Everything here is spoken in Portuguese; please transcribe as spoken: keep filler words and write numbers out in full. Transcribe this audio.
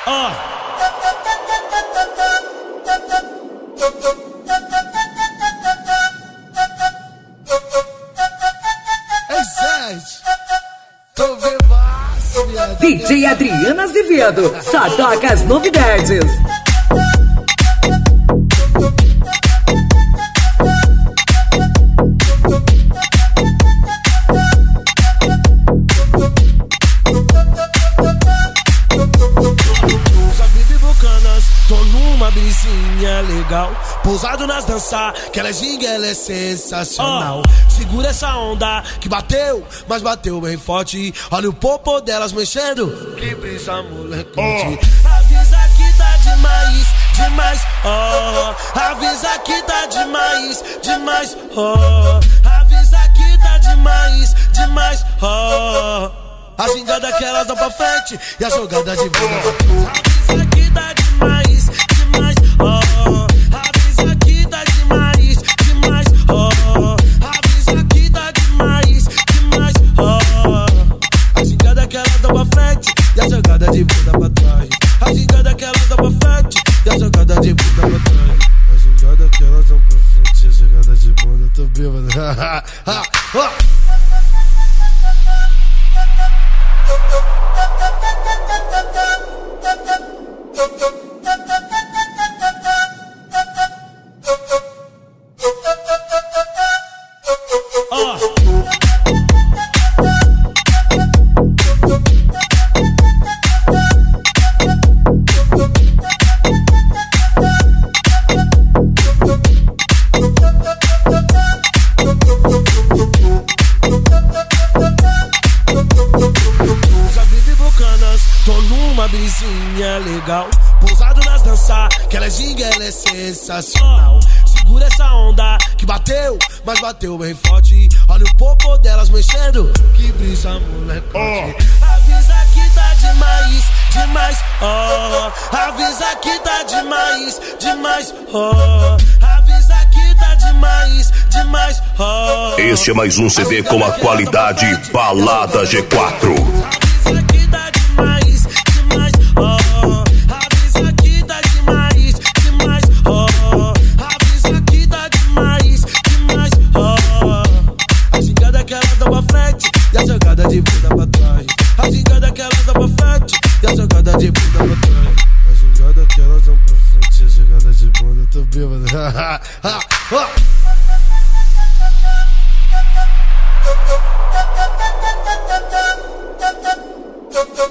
Ó. Ei, Sérgio. Tô bebaço, viado. D J Adriano Azevedo, só toca as novidades. Tô numa brisinha legal, pousado nas danças, que ela é ginga, ela é sensacional. Oh. Segura essa onda que bateu, mas bateu bem forte. Olha o popô delas mexendo, que brisa molecote. Oh. Avisa que tá demais, demais, oh. Avisa que tá demais, demais, oh. Avisa que tá demais, demais, oh. A gingada que elas dão pra frente e a jogada de bunda pra trás. Avisa que tá demais, demais, oh. Avisa que tá demais, demais, oh. Avisa que tá demais, demais, oh. A gingada que elas dão pra frente e a jogada de bunda pra trás. A gingada que elas dão pra frente e a jogada de bunda pra trás. A gingada que elas dão pra frente e a jogada de bunda. Tô bêbado. Tô numa brisinha legal, pousado nas danças, que ela é ginga, ela é sensacional. Segura essa onda que bateu, mas bateu bem forte. Olha o popô delas mexendo, que brisa molecote. Oh. Avisa que tá demais, demais, oh. Avisa que tá demais, demais, oh. Avisa que tá demais, demais, oh. Este é mais um C D com a qualidade Balada G quatro. Avisa que tá demais, demais, oh. Avisa que tá demais, demais, oh. Avisa que tá demais, demais, oh. A gingada que elas dão pra frente e a jogada de bunda pra trás. A gingada que elas dão pra frente e a jogada de bunda pra trás. A gingada que elas dão pra frente e a jogada de bunda. Tô bêbado.